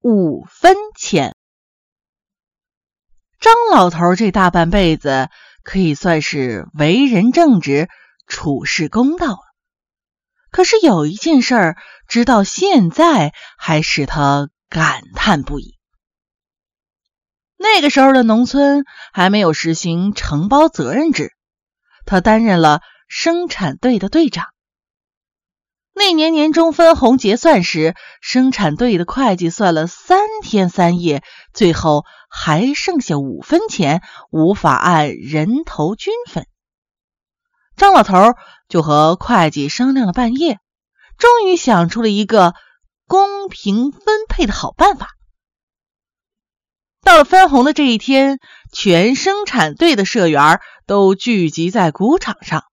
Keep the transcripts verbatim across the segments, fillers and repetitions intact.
五分钱。张老头这大半辈子可以算是为人正直，处事公道了。可是有一件事儿，直到现在还使他感叹不已。那个时候的农村还没有实行承包责任制，他担任了生产队的队长。那年年终分红结算时，生产队的会计算了三天三夜，最后还剩下五分钱，无法按人头均分。张老头就和会计商量了半夜，终于想出了一个公平分配的好办法。到了分红的这一天，全生产队的社员都聚集在谷场上。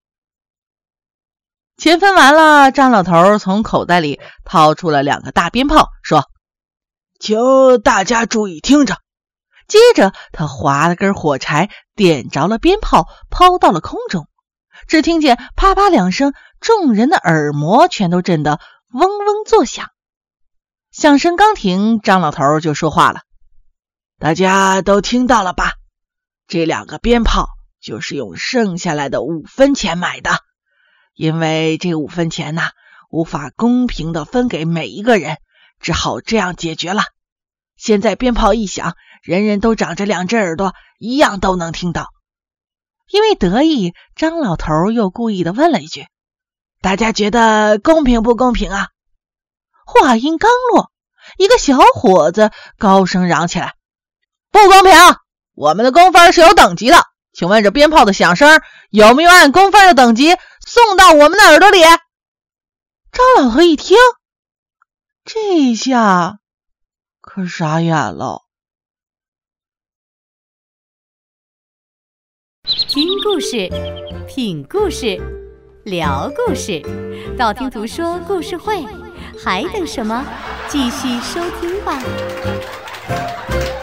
钱分完了，张老头从口袋里掏出了两个大鞭炮，说：“ 请大家注意听着。” 接着他划了根火柴，点着了鞭炮，抛到了空中。只听见啪啪两声，众人的耳膜全都震得嗡嗡作响。响声刚停，张老头就说话了：“ 大家都听到了吧？这两个鞭炮就是用剩下来的五分钱买的。因为这五分钱呢、啊，无法公平的分给每一个人，只好这样解决了。现在鞭炮一响，人人都长着两只耳朵，一样都能听到。” 因为得意，张老头又故意的问了一句：“ 大家觉得公平不公平啊？” 话音刚落，一个小伙子高声嚷起来：“ 不公平！我们的工分是有等级的，请问这鞭炮的响声有没有按工分的等级送到我们的耳朵里？” 张老头一听，这下可傻眼了。 听故事，品故事，聊故事，道听途说故事会，还等什么？继续收听吧。